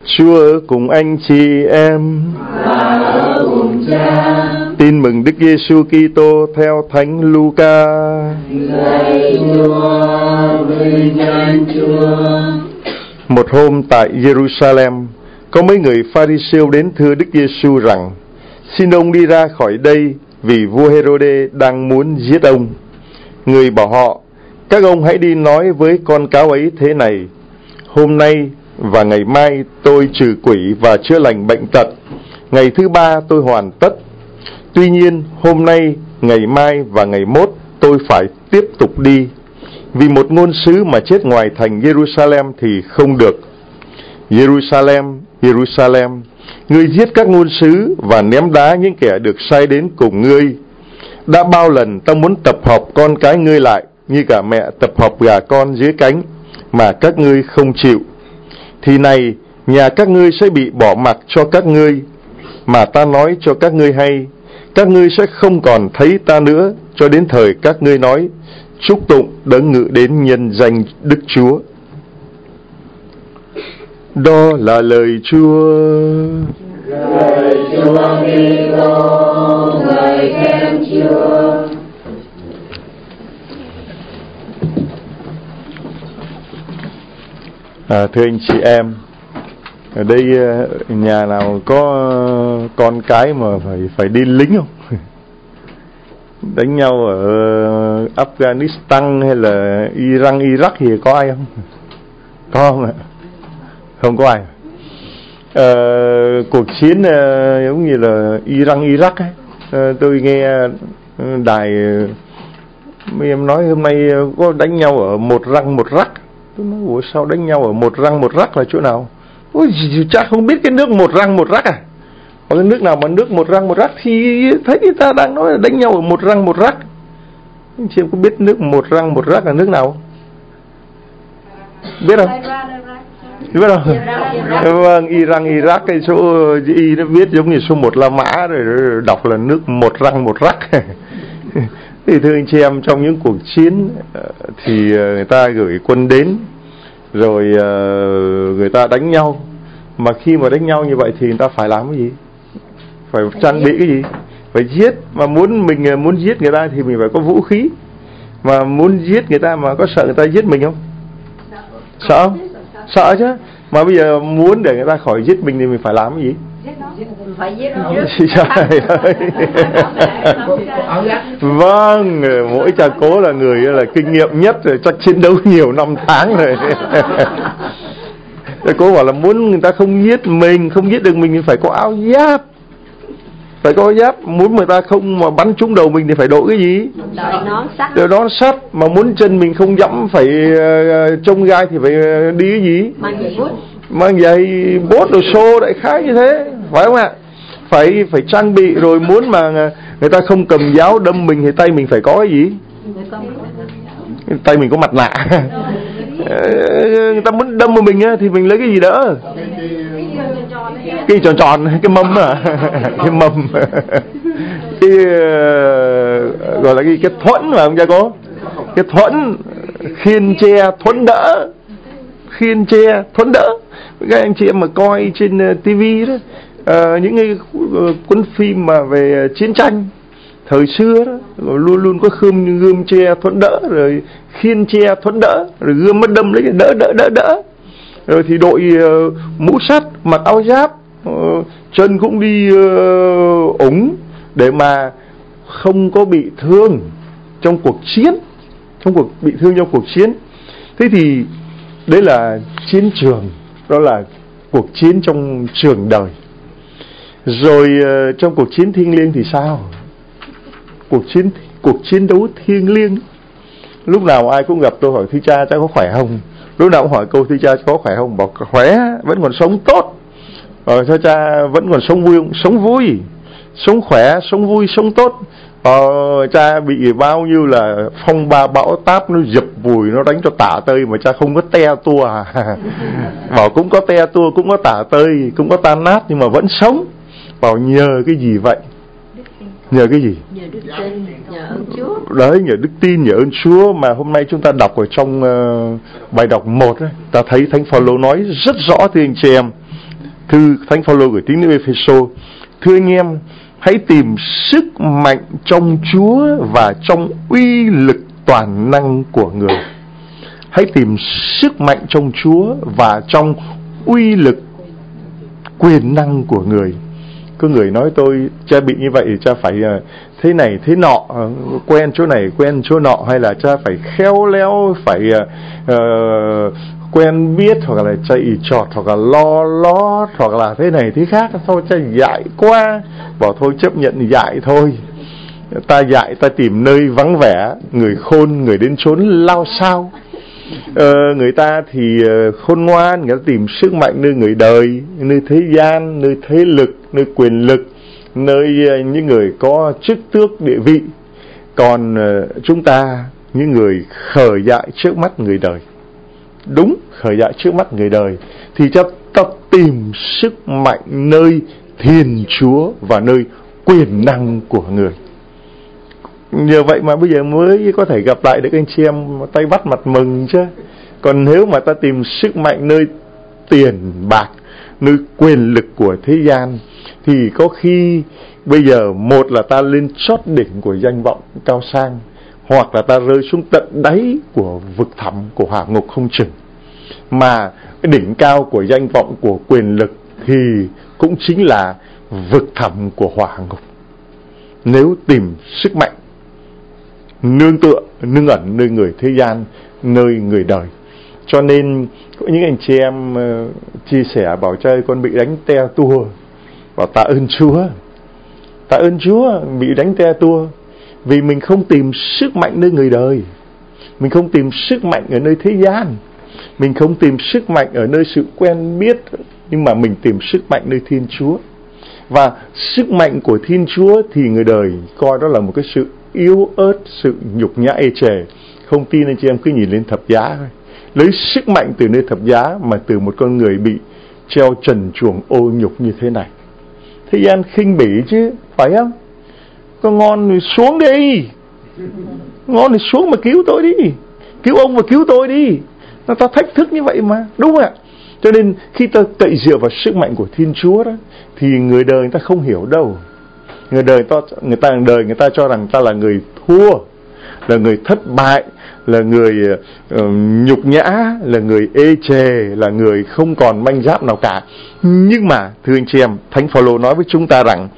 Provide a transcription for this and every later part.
Chúa ở cùng anh chị em và ở cùng Cha. Tin mừng Đức Giêsu Kitô theo Thánh Luca. Lạy Chúa, vinh danh Chúa. Một hôm tại Jerusalem, có mấy người Pha-ri-siêu đến thưa Đức Giêsu rằng: Xin ông đi ra khỏi đây, vì vua Hê-rô-đê đang muốn giết ông. Người bảo họ: Các ông hãy đi nói với con cáo ấy thế này: Hôm nay và ngày mai tôi trừ quỷ và chữa lành bệnh tật, ngày thứ ba tôi hoàn tất. Tuy nhiên hôm nay, ngày mai và ngày mốt tôi phải tiếp tục đi, vì một ngôn sứ mà chết ngoài thành Jerusalem thì không được. Jerusalem, Jerusalem, ngươi giết các ngôn sứ và ném đá những kẻ được sai đến cùng ngươi. Đã bao lần ta muốn tập hợp con cái ngươi lại, như cả mẹ tập hợp gà con dưới cánh, mà các ngươi không chịu. Thì này, nhà các ngươi sẽ bị bỏ mặc cho các ngươi. Mà ta nói cho các ngươi hay, các ngươi sẽ không còn thấy ta nữa, cho đến thời các ngươi nói: Chúc tụng đấng ngự đến nhân danh Đức Chúa. Đó là lời Chúa. Lời Chúa Kitô, ngợi khen Chúa. Thưa anh chị em, ở đây nhà nào có con cái mà phải đi lính không? Đánh nhau ở Afghanistan hay là Iran, Iraq thì có ai không? Có không ạ? Không có ai. Cuộc chiến giống như là Iran, Iraq ấy, tôi nghe đài mấy em nói hôm nay có đánh nhau ở một răng một rắc. Tôi nói ủa sao đánh nhau ở một răng một rắc là chỗ nào? Ôi cha không biết cái nước một răng một rắc à? Có cái nước nào mà nước một răng một rắc thì thấy người ta đang nói là đánh nhau ở một răng một rắc. Anh chị em có biết nước một răng một rắc là nước nào? Biết không? Biết không? Vâng, Iran, Iraq, cái số Y nó viết giống như số 1 La Mã, rồi đọc là nước một răng một rắc. Thì thưa anh chị em, trong những cuộc chiến thì người ta gửi quân đến, rồi người ta đánh nhau. Mà khi mà đánh nhau như vậy thì người ta phải làm cái gì? Phải trang bị cái gì? Phải giết. Mà mình muốn giết người ta thì mình phải có vũ khí. Mà muốn giết người ta mà có sợ người ta giết mình không? Sợ không? Sợ chứ. Mà bây giờ muốn để người ta khỏi giết mình thì mình phải làm cái gì? Phải giết Trời ơi. Vâng, mỗi cha cố là người là kinh nghiệm nhất rồi, chắc chiến đấu nhiều năm tháng rồi. Cha cố bảo là muốn người ta không giết mình, không giết được mình thì phải có áo giáp. Phải có áo giáp. Muốn người ta không mà bắn trúng đầu mình thì phải đội cái gì? Đội nón sắt. Mà muốn chân mình không dẫm phải trông gai thì phải đi cái gì? Mang giày bốt đồ xô đại khái như thế, phải không ạ? Phải trang bị. Rồi muốn mà người ta không cầm giáo đâm mình thì tay mình phải có cái gì? Tay mình có mặt nạ. Người ta muốn đâm vào mình thì mình lấy cái gì đỡ? Cái tròn tròn, cái mâm à? Cái mâm. Cái gọi là cái thuẫn mà ông cha có. Cái thuẫn, khiên che thuẫn đỡ. Khiên che thuẫn đỡ. Các anh chị em mà coi trên TV đó, những cái cuốn phim mà về chiến tranh thời xưa đó, luôn luôn có gươm che thuẫn đỡ, rồi khiên che thuẫn đỡ, rồi gươm mất đâm lấy đỡ. Rồi thì đội mũ sắt, mặc áo giáp, chân cũng đi ủng để mà không có bị thương trong cuộc chiến, bị thương trong cuộc chiến. Thế thì đấy là chiến trường, đó là cuộc chiến trong trường đời. Rồi trong cuộc chiến thiêng liêng thì sao? Cuộc chiến đấu thiêng liêng, lúc nào ai cũng gặp tôi hỏi: Thưa cha, cháu có khỏe không? Lúc nào cũng hỏi câu: Thưa cha, cháu có khỏe không? Bảo khỏe, vẫn còn sống tốt. Thưa cha, vẫn còn sống vui không? Sống vui, sống khỏe, sống vui, sống tốt. Cha bị bao nhiêu là phong ba bão táp nó dập vùi, nó đánh cho tả tơi mà cha không có te tua à? Bảo cũng có te tua, cũng có tả tơi, cũng có tan nát nhưng mà vẫn sống. Bảo nhờ cái gì vậy? Nhờ cái gì? Nhờ đức tin, nhờ ơn Chúa. Đấy, nhờ đức tin, nhờ ơn Chúa. Mà hôm nay chúng ta đọc ở trong bài đọc 1 ấy, ta thấy Thánh Phaolô nói rất rõ thưa anh chị em. Thư Thánh Phaolô gửi tín hữu Ê-phê-sô: thưa anh em, hãy tìm sức mạnh trong Chúa và trong uy lực toàn năng của người. Hãy tìm sức mạnh trong Chúa và trong uy lực quyền năng của người. Có người nói tôi, cha bị như vậy thì cha phải thế này thế nọ, quen chỗ này quen chỗ nọ, hay là cha phải khéo léo, phải quen biết, hoặc là chạy trọt, hoặc là lo lót, hoặc là thế này thế khác. Thôi cha dại quá, bảo thôi chấp nhận dại thôi. Ta dại, ta tìm nơi vắng vẻ, người khôn người đến chốn lao sao. Người ta thì khôn ngoan, người ta tìm sức mạnh nơi người đời, nơi thế gian, nơi thế lực, nơi quyền lực, nơi những người có chức tước địa vị. Còn chúng ta, những người khờ dại trước mắt người đời, đúng, khờ dại trước mắt người đời, thì cho tập tìm sức mạnh nơi Thiên Chúa và nơi quyền năng của người. Nhờ vậy mà bây giờ mới có thể gặp lại được anh chị em tay bắt mặt mừng chứ. Còn nếu mà ta tìm sức mạnh nơi tiền bạc, nơi quyền lực của thế gian, thì có khi bây giờ một là ta lên chót đỉnh của danh vọng cao sang, hoặc là ta rơi xuống tận đáy của vực thẳm của hỏa ngục không chừng. Mà cái đỉnh cao của danh vọng, của quyền lực thì cũng chính là vực thẳm của hỏa ngục. Nếu tìm sức mạnh nương tựa, nương ẩn nơi người thế gian, nơi người đời. Cho nên có những anh chị em chia sẻ bảo chơi con bị đánh te tua, bảo tạ ơn Chúa, tạ ơn Chúa bị đánh te tua, vì mình không tìm sức mạnh nơi người đời, mình không tìm sức mạnh ở nơi thế gian, mình không tìm sức mạnh ở nơi sự quen biết, nhưng mà mình tìm sức mạnh nơi Thiên Chúa. Và sức mạnh của Thiên Chúa thì người đời coi đó là một cái sự yếu ớt, sự nhục nhã ê chề. Không tin anh chị em cứ nhìn lên thập giá thôi, lấy sức mạnh từ nơi thập giá mà từ một con người bị treo trần truồng ô nhục như thế này. Thế gian khinh bỉ chứ, phải không? Có ngon thì xuống đi, ngon thì xuống mà cứu tôi đi, cứu ông và cứu tôi đi. Nó ta thách thức như vậy mà, đúng không ạ? Cho nên khi ta cậy dựa vào sức mạnh của Thiên Chúa đó, thì người đời người ta không hiểu đâu. Người đời ta cho rằng ta là người thua, là người thất bại, là người nhục nhã, là người ê chề, là người không còn manh giáp nào cả. Nhưng mà thưa anh chị em, Thánh Phaolô nói với chúng ta rằng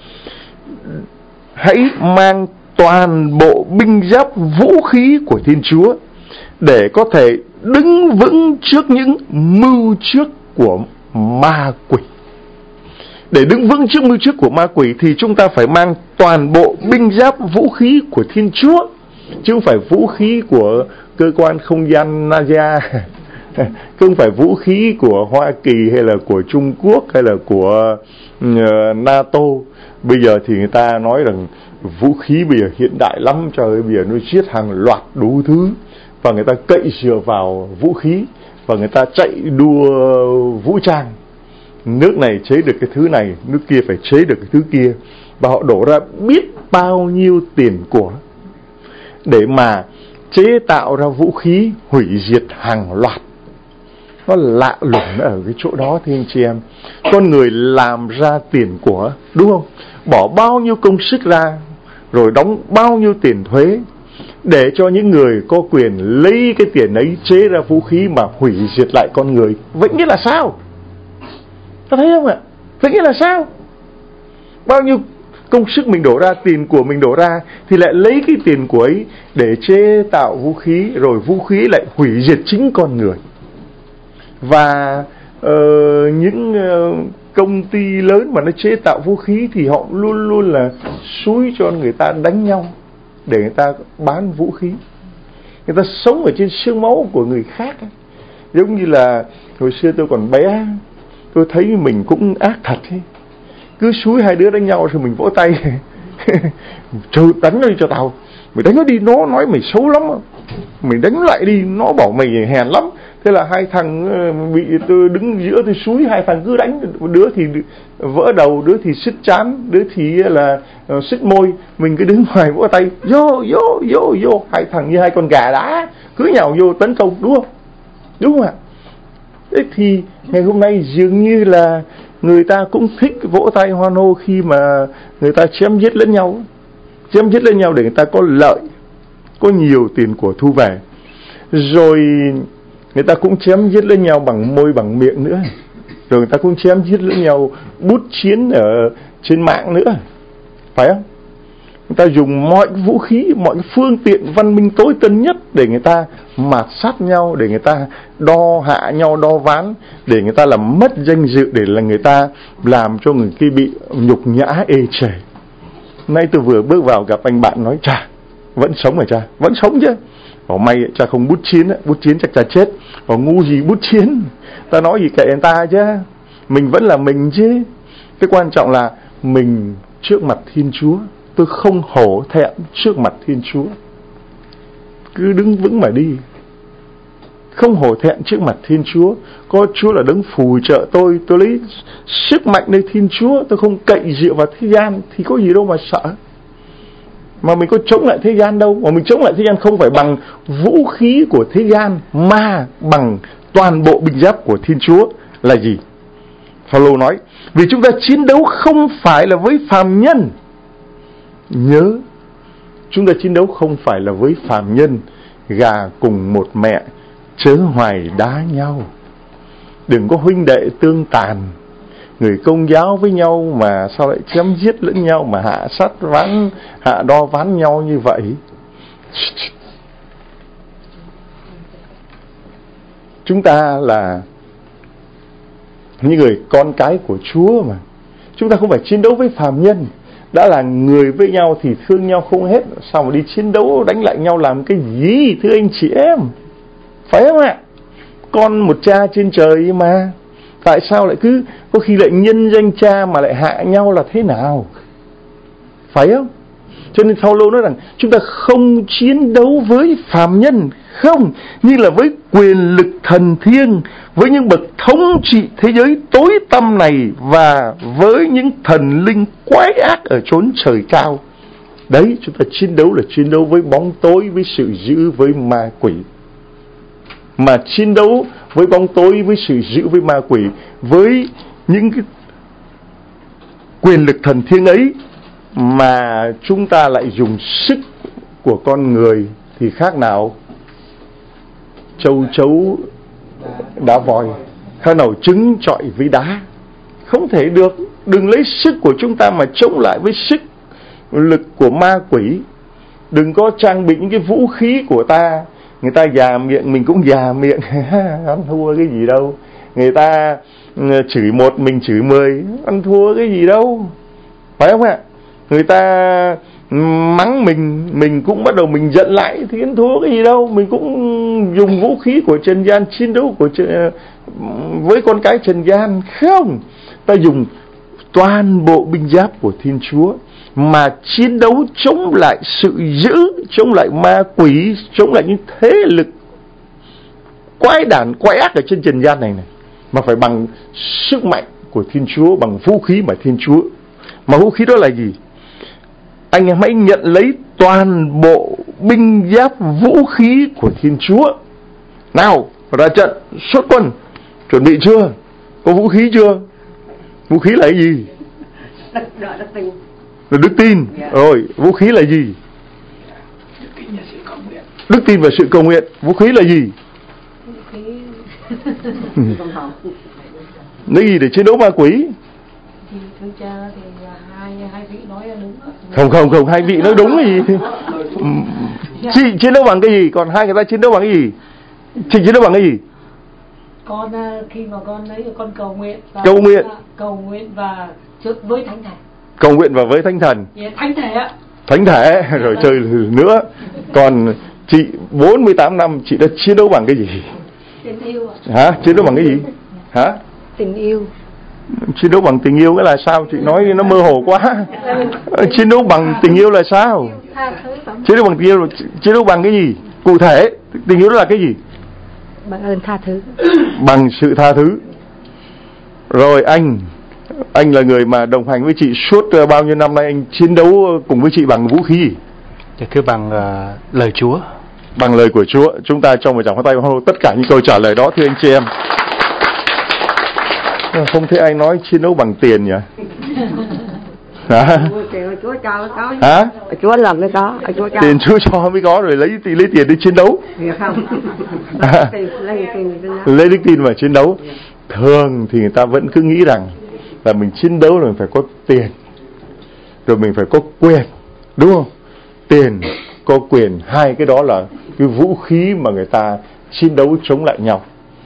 hãy mang toàn bộ binh giáp vũ khí của Thiên Chúa để có thể đứng vững trước những mưu trước của ma quỷ. Để đứng vững trước mưu trước của ma quỷ thì chúng ta phải mang toàn bộ binh giáp vũ khí của Thiên Chúa, chứ không phải vũ khí của cơ quan không gian NASA, không phải vũ khí của Hoa Kỳ hay là của Trung Quốc hay là của NATO. Bây giờ thì người ta nói rằng vũ khí bây giờ hiện đại lắm, trời ơi, bây giờ nó giết hàng loạt đủ thứ, và người ta cậy dựa vào vũ khí, và người ta chạy đua vũ trang. Nước này chế được cái thứ này, nước kia phải chế được cái thứ kia, và họ đổ ra biết bao nhiêu tiền của để mà chế tạo ra vũ khí hủy diệt hàng loạt. Nó lạ lùng ở cái chỗ đó thì anh chị em. Con người làm ra tiền của, đúng không? Bỏ bao nhiêu công sức ra, rồi đóng bao nhiêu tiền thuế, để cho những người có quyền lấy cái tiền ấy chế ra vũ khí mà hủy diệt lại con người. Vậy nghĩa là sao? Ta thấy không ạ? Vậy nghĩa là sao? Bao nhiêu công sức mình đổ ra, tiền của mình đổ ra, thì lại lấy cái tiền của ấy để chế tạo vũ khí, rồi vũ khí lại hủy diệt chính con người. Và những công ty lớn mà nó chế tạo vũ khí thì họ luôn luôn là xúi cho người ta đánh nhau để người ta bán vũ khí. Người ta sống ở trên xương máu của người khác. Giống như là hồi xưa tôi còn bé, tôi thấy mình cũng ác thật ấy. Cứ xúi hai đứa đánh nhau rồi mình vỗ tay. Trời, đánh nó đi cho tao, mày đánh nó đi, nó nói mày xấu lắm, mày đánh lại đi, nó bảo mày hèn lắm. Thế là hai thằng bị tôi đứng giữa, tôi xúi hai thằng cứ đánh, đứa thì vỡ đầu, đứa thì sứt trán, đứa thì là sứt môi, mình cứ đứng ngoài vỗ tay, vô, hai thằng như hai con gà đá cứ nhào vô tấn công, đúng không? Đúng không ạ? Thế thì ngày hôm nay dường như là người ta cũng thích vỗ tay hoan hô khi mà người ta chém giết lẫn nhau. Chém giết lẫn nhau để người ta có lợi, có nhiều tiền của thu về. Rồi người ta cũng chém giết lẫn nhau bằng môi bằng miệng nữa. Rồi người ta cũng chém giết lẫn nhau bút chiến ở trên mạng nữa. Phải không? Người ta dùng mọi vũ khí, mọi phương tiện văn minh tối tân nhất để người ta mạt sát nhau, để người ta đo hạ nhau, đo ván, để người ta làm mất danh dự, để là người ta làm cho người kia bị nhục nhã ê chề. Nay tôi vừa bước vào gặp anh bạn nói: "Chà, vẫn sống hả cha?" "Vẫn sống chứ." "Bảo may cha không bút chiến á, bút chiến chắc cha chết." "Bảo ngu gì bút chiến, ta nói gì kệ người ta chứ, mình vẫn là mình chứ." Cái quan trọng là mình trước mặt Thiên Chúa. Tôi không hổ thẹn trước mặt Thiên Chúa. Cứ đứng vững mà đi. Không hổ thẹn trước mặt Thiên Chúa. Có Chúa là đấng phù trợ tôi lấy sức mạnh nơi Thiên Chúa. Tôi không cậy dựa vào thế gian thì có gì đâu mà sợ. Mà mình có chống lại thế gian đâu. Mà mình chống lại thế gian không phải bằng vũ khí của thế gian, mà bằng toàn bộ binh giáp của Thiên Chúa là gì? Phaolô nói: vì chúng ta chiến đấu không phải là với phàm nhân. Nhớ, chúng ta chiến đấu không phải là với phàm nhân. Gà cùng một mẹ, chớ hoài đá nhau. Đừng có huynh đệ tương tàn, người Công giáo với nhau mà sao lại chém giết lẫn nhau, mà hạ sát ván, hạ đo ván nhau như vậy. Chúng ta là những người con cái của Chúa mà. Chúng ta không phải chiến đấu với phàm nhân. Đã là người với nhau thì thương nhau không hết, sao mà đi chiến đấu đánh lại nhau làm cái gì, thưa anh chị em? Phải không ạ? Con một cha trên trời mà, tại sao lại cứ có khi lại nhân danh cha mà lại hạ nhau là thế nào? Phải không? Cho nên Phaolô nói rằng chúng ta không chiến đấu với phàm nhân, không, như là với quyền lực thần thiêng, với những bậc thống trị thế giới tối tăm này, và với những thần linh quái ác ở chốn trời cao. Đấy, chúng ta chiến đấu là chiến đấu với bóng tối, với sự dữ, với ma quỷ. Mà chiến đấu với bóng tối, với sự dữ, với ma quỷ, với những cái quyền lực thần thiêng ấy mà chúng ta lại dùng sức của con người thì khác nào châu chấu đá voi, khác nào trứng chọi với đá. Không thể được. Đừng lấy sức của chúng ta mà chống lại với sức lực của ma quỷ. Đừng có trang bị những cái vũ khí của ta. Người ta già miệng mình cũng già miệng. Ăn thua cái gì đâu. Người ta chửi một mình chửi 10, ăn thua cái gì đâu. Phải không ạ? Người ta mắng mình cũng bắt đầu mình giận lại thì ăn thua cái gì đâu. Mình cũng dùng vũ khí của trần gian chiến đấu với con cái trần gian. Không, ta dùng toàn bộ binh giáp của Thiên Chúa mà chiến đấu chống lại sự dữ, chống lại ma quỷ, chống lại những thế lực quái đản quái ác ở trên trần gian này. Mà phải bằng sức mạnh của Thiên Chúa, bằng vũ khí mà Thiên Chúa. Mà vũ khí đó là gì? Anh em hãy nhận lấy toàn bộ binh giáp vũ khí của Thiên Chúa. Nào, ra trận, xuất quân. Chuẩn bị chưa? Có vũ khí chưa? Vũ khí là cái gì? Đức tin. Rồi, vũ khí là gì? Đức tin và sự cầu nguyện. Vũ khí là gì? Lấy gì để chiến đấu ma quỷ? Không, hai vị nói đúng cái gì? Chị chiến đấu bằng cái gì? Còn hai người ta chiến đấu bằng cái gì? Chị chiến đấu bằng cái gì? Con khi mà con lấy con cầu nguyện và trước với thánh thần. Cầu nguyện và với thánh thần. Thánh thể ạ. Thánh thể rồi chơi nữa. Còn chị 48 năm chị đã chiến đấu bằng cái gì? Tình yêu ạ. Hả? Chiến đấu bằng cái gì? Hả? Tình yêu. Chiến đấu bằng tình yêu cái là sao? Chị nói nó mơ hồ quá. Chiến đấu bằng tình yêu là sao? Chiến đấu bằng tình yêu, chiến đấu bằng cái gì? Cụ thể, tình yêu đó là cái gì? Bằng ơn tha thứ. Bằng sự tha thứ. Rồi anh là người mà đồng hành với chị suốt bao nhiêu năm nay, anh chiến đấu cùng với chị bằng vũ khí gì? Cứ bằng lời Chúa. Bằng lời của Chúa. Chúng ta trong một tràng pháo tay hoan hô tất cả những câu trả lời đó thưa anh chị em. Không thấy ai nói chiến đấu bằng tiền nhỉ? Hả? Chúa cho có. Hả? Chúa làm mới có. Chúa cho. Tiền Chúa cho mới có, rồi lấy tiền đi chiến đấu. Không. Lấy đức tin mà chiến đấu. Thường thì người ta vẫn cứ nghĩ rằng là mình chiến đấu rồi phải có tiền, rồi mình phải có quyền, đúng không? Tiền, có quyền, hai cái đó là cái vũ khí mà người ta chiến đấu chống lại nhau.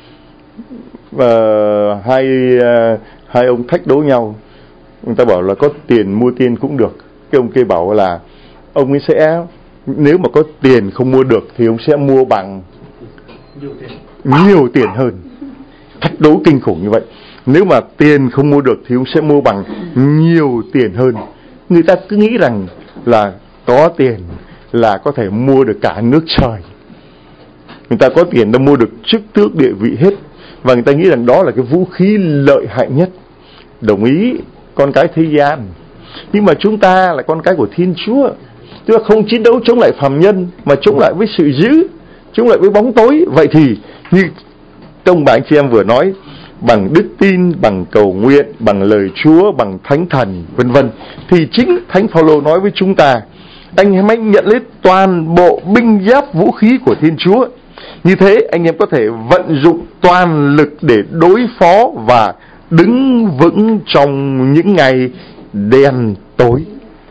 Hai ông thách đấu nhau, người ta bảo là có tiền mua tiền cũng được. Cái ông kia bảo là ông ấy sẽ, nếu mà có tiền không mua được thì ông sẽ mua bằng nhiều tiền hơn. Thách đấu kinh khủng như vậy. Nếu mà tiền không mua được thì ông sẽ mua bằng nhiều tiền hơn. Người ta cứ nghĩ rằng là có tiền là có thể mua được cả nước trời. Người ta có tiền đã mua được chức tước địa vị hết. Và người ta nghĩ rằng đó là cái vũ khí lợi hại nhất. Đồng ý, con cái thế gian. Nhưng mà chúng ta là con cái của Thiên Chúa. Chúng ta không chiến đấu chống lại phàm nhân, mà chống lại với sự dữ, chống lại với bóng tối. Vậy thì như trong bạn chị em vừa nói, bằng đức tin, bằng cầu nguyện, bằng lời Chúa, bằng thánh thần, vân vân, thì chính Thánh Phaolô nói với chúng ta, anh em hãy nhận lấy toàn bộ binh giáp vũ khí của Thiên Chúa. Như thế anh em có thể vận dụng toàn lực để đối phó và đứng vững trong những ngày đen tối.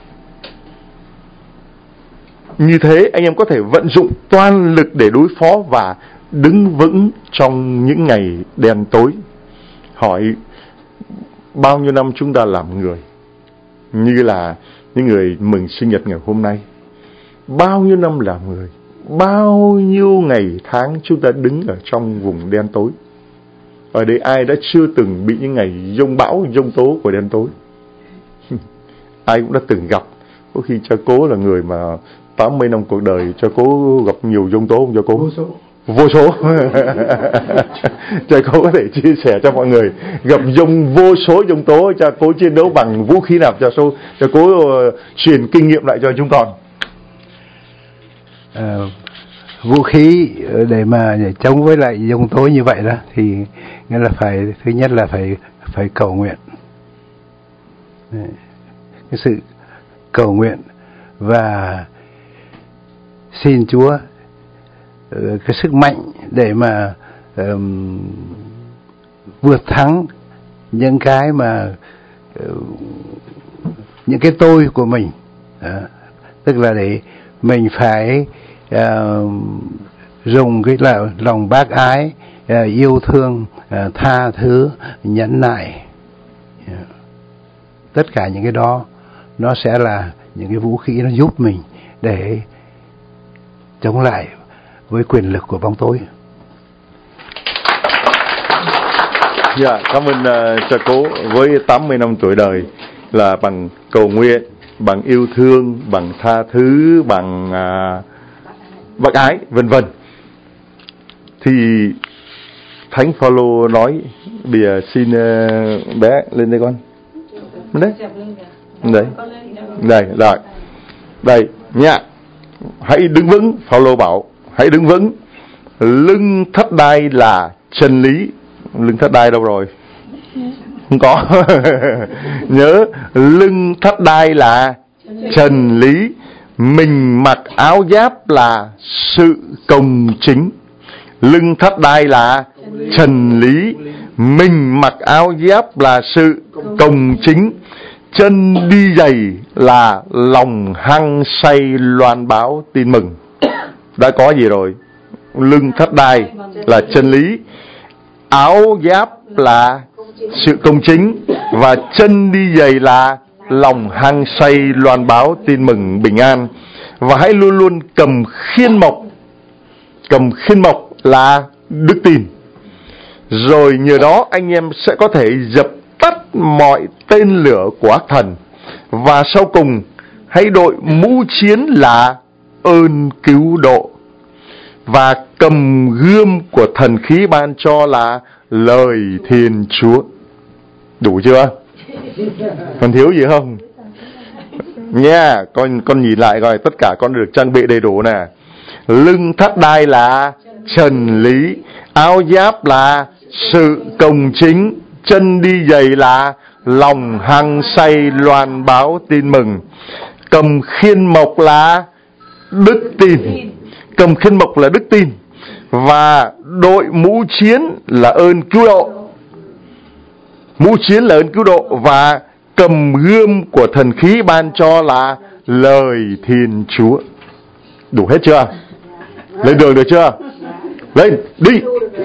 Như thế anh em có thể vận dụng toàn lực để đối phó và đứng vững trong những ngày đen tối. Hỏi bao nhiêu năm chúng ta làm người, như là những người mừng sinh nhật ngày hôm nay, bao nhiêu năm làm người, bao nhiêu ngày tháng chúng ta đứng ở trong vùng đen tối. Ở đây ai đã chưa từng bị những ngày giông bão, giông tố của đen tối? Ai cũng đã từng gặp. Có khi cha cố là người mà 80 năm cuộc đời, cha cố gặp nhiều giông tố không cha cố? Vô số. Cha cố có thể chia sẻ cho mọi người gặp vô số giông tố, cha cố chiến đấu bằng vũ khí nào, cha cố truyền kinh nghiệm lại cho chúng con. Vũ khí để mà chống với lại giông tố như vậy đó thì nghĩa là phải, thứ nhất là phải cầu nguyện. Cái sự cầu nguyện và xin Chúa cái sức mạnh để mà vượt thắng những cái mà những cái tôi của mình. Tức là để mình phải dùng cái là lòng bác ái, yêu thương, tha thứ, nhẫn nại. Tất cả những cái đó nó sẽ là những cái vũ khí nó giúp mình để chống lại với quyền lực của bóng tối. Dạ, cảm ơn cha cố. Với 80 năm tuổi đời là bằng cầu nguyện, bằng yêu thương, bằng tha thứ, bằng bác ái, vân vân. Thì Thánh Phaolô nói, bây giờ xin bé lên đây con. Đấy. Đấy. Đây, rồi. Đây, nha. Hãy đứng vững, Phaolô bảo, hãy đứng vững. Lưng thất đai là chân lý. Lưng thất đai đâu rồi? Không có. Nhớ, lưng thất đai là chân lý. Mình mặc áo giáp là sự công chính. Lưng thất đai là chân lý. Mình mặc áo giáp là sự công chính. Chân đi giày là lòng hăng say loan báo tin mừng. Đã có gì rồi? Lưng thất đai là chân lý, áo giáp là sự công chính, và chân đi giày là lòng hăng say loan báo tin mừng bình an. Và hãy luôn luôn cầm khiên mộc. Cầm khiên mộc là đức tin. Rồi nhờ đó anh em sẽ có thể dập tắt mọi tên lửa của ác thần. Và sau cùng, hãy đội mũ chiến là ơn cứu độ. Và cầm gươm của thần khí ban cho là lời Thiên Chúa. Đủ chưa? Còn thiếu gì không? Nha, con nhìn lại coi, tất cả con được trang bị đầy đủ nè. Lưng thắt đai là chân lý, áo giáp là sự công chính, chân đi giày là lòng hăng say loan báo tin mừng. Cầm khiên mộc là đức tin. Cầm khiên mộc là đức tin. Và đội mũ chiến là ơn cứu độ. Mũ chiến là ơn cứu độ. Và cầm gươm của thần khí ban cho là lời Thiên Chúa. Đủ hết chưa? Lên đường được chưa? Lên, đi.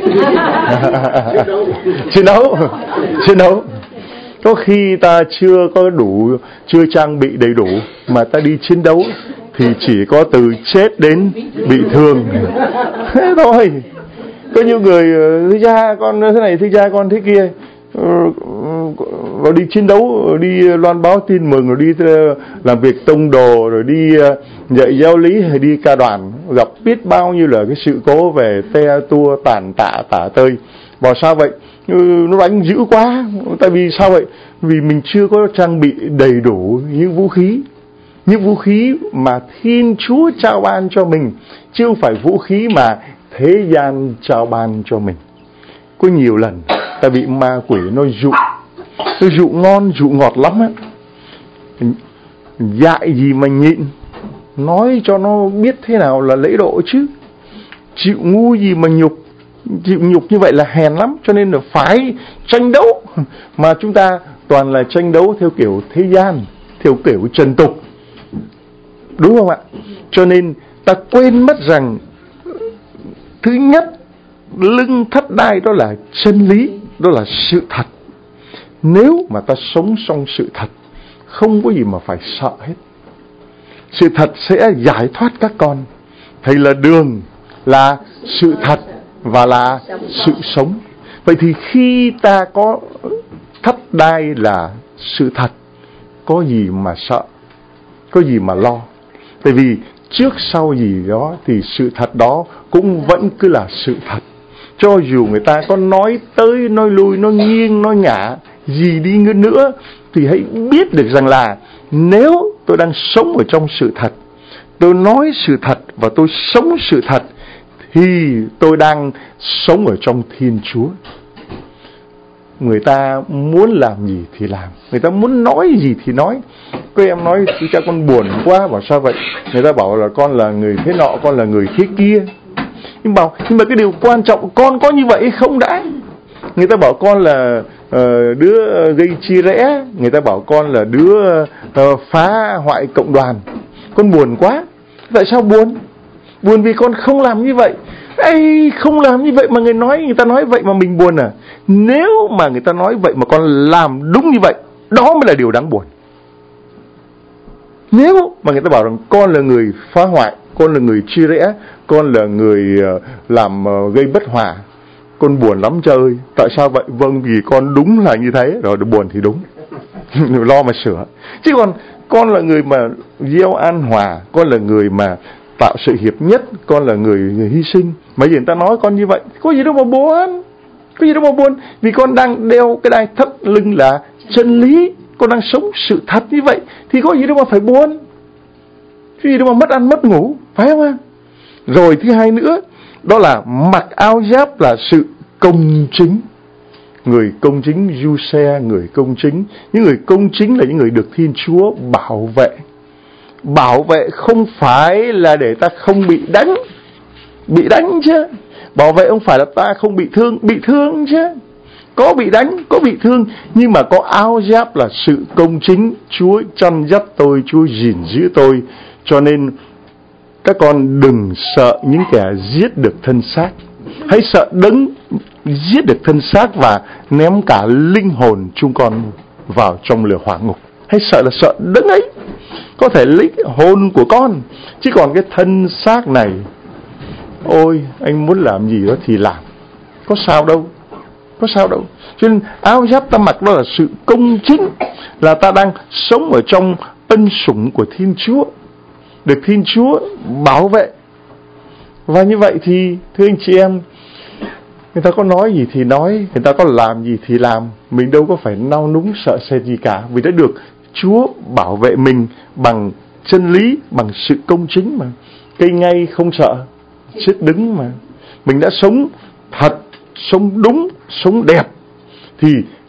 Chiến đấu. Có khi ta chưa có đủ, chưa trang bị đầy đủ mà ta đi chiến đấu thì chỉ có từ chết đến bị thương. Thế thôi. Có nhiều người thưa cha con thế này, thưa cha con thế kia, rồi đi chiến đấu, rồi đi loan báo tin mừng, rồi đi làm việc tông đồ, rồi đi dạy giáo lý, hay đi ca đoàn, gặp biết bao nhiêu là cái sự cố về te tua tàn tạ tả tơi. Bảo sao vậy? Nó đánh dữ quá. Tại vì sao vậy? Vì mình chưa có trang bị đầy đủ những vũ khí mà Thiên Chúa trao ban cho mình, chứ không phải vũ khí mà thế gian trao ban cho mình. Có nhiều lần ta bị ma quỷ nó dụ ngon dụ ngọt lắm á. Dạy gì mà nhịn, nói cho nó biết thế nào là lễ độ chứ. Chịu ngu gì mà nhục, chịu nhục như vậy là hèn lắm. Cho nên là phải tranh đấu. Mà chúng ta toàn là tranh đấu theo kiểu thế gian, theo kiểu trần tục, đúng không ạ? Cho nên ta quên mất rằng thứ nhất, lưng thắt đai đó là chân lý, đó là sự thật. Nếu mà ta sống trong sự thật, không có gì mà phải sợ hết. Sự thật sẽ giải thoát các con. Thầy là đường, là sự thật và là sự sống. Vậy thì khi ta có thắt đai là sự thật, có gì mà sợ, có gì mà lo. Tại vì trước sau gì đó thì sự thật đó cũng vẫn cứ là sự thật. Cho dù người ta có nói tới, nói lui, nói nghiêng, nói ngả gì đi nữa, thì hãy biết được rằng là nếu tôi đang sống ở trong sự thật, tôi nói sự thật và tôi sống sự thật, thì tôi đang sống ở trong Thiên Chúa. Người ta muốn làm gì thì làm, người ta muốn nói gì thì nói. Có em nói cha con buồn quá, bảo sao vậy? Người ta bảo là con là người thế nọ, con là người thế kia. Nhưng mà cái điều quan trọng, con có như vậy hay không đã? Người ta bảo con là đứa gây chia rẽ, người ta bảo con là đứa phá hoại cộng đoàn. Con buồn quá. Tại sao buồn? Buồn vì con không làm như vậy. Ê, không làm như vậy mà người ta nói vậy mà mình buồn à? Nếu mà người ta nói vậy mà con làm đúng như vậy, đó mới là điều đáng buồn. Nếu mà người ta bảo rằng con là người phá hoại, con là người chia rẽ, con là người làm gây bất hòa, con buồn lắm cha ơi. Tại sao vậy? Vâng, vì con đúng là như thế. Rồi buồn thì đúng. Lo mà sửa. Chứ còn con là người mà gieo an hòa, con là người mà tạo sự hiệp nhất, con là người hy sinh. Mà giờ người ta nói con như vậy, có gì đâu mà buồn. Có gì đâu mà buồn. Vì con đang đeo cái đai thắt lưng là chân lý, con đang sống sự thật như vậy, thì có gì đâu mà phải buồn. Cái gì đâu mà mất ăn mất ngủ, phải không ạ? Rồi thứ hai nữa, đó là mặc áo giáp là sự công chính. Người công chính, Giuse, người công chính. Những người công chính là những người được Thiên Chúa bảo vệ. Bảo vệ không phải là để ta không bị đánh. Bị đánh chứ. Bảo vệ không phải là ta không bị thương chứ. Có bị đánh, có bị thương, nhưng mà có áo giáp là sự công chính. Chúa chăn dắt tôi, Chúa gìn giữ tôi. Cho nên các con đừng sợ những kẻ giết được thân xác. Hãy sợ Đấng giết được thân xác và ném cả linh hồn chúng con vào trong lửa hỏa ngục. Hãy sợ là sợ Đấng ấy có thể lấy hồn của con. Chứ còn cái thân xác này, ôi anh muốn làm gì đó thì làm, có sao đâu. Có sao đâu. Cho nên áo giáp ta mặc đó là sự công chính, là ta đang sống ở trong ân sủng của Thiên Chúa, được Thiên Chúa bảo vệ. Và như vậy thì thưa anh chị em, người ta có nói gì thì nói, người ta có làm gì thì làm, mình đâu có phải nao núng sợ sệt gì cả, vì đã được Chúa bảo vệ mình bằng chân lý, bằng sự công chính mà. Cây ngay không sợ chết đứng mà. Mình đã sống thật, sống đúng, sống đẹp, thì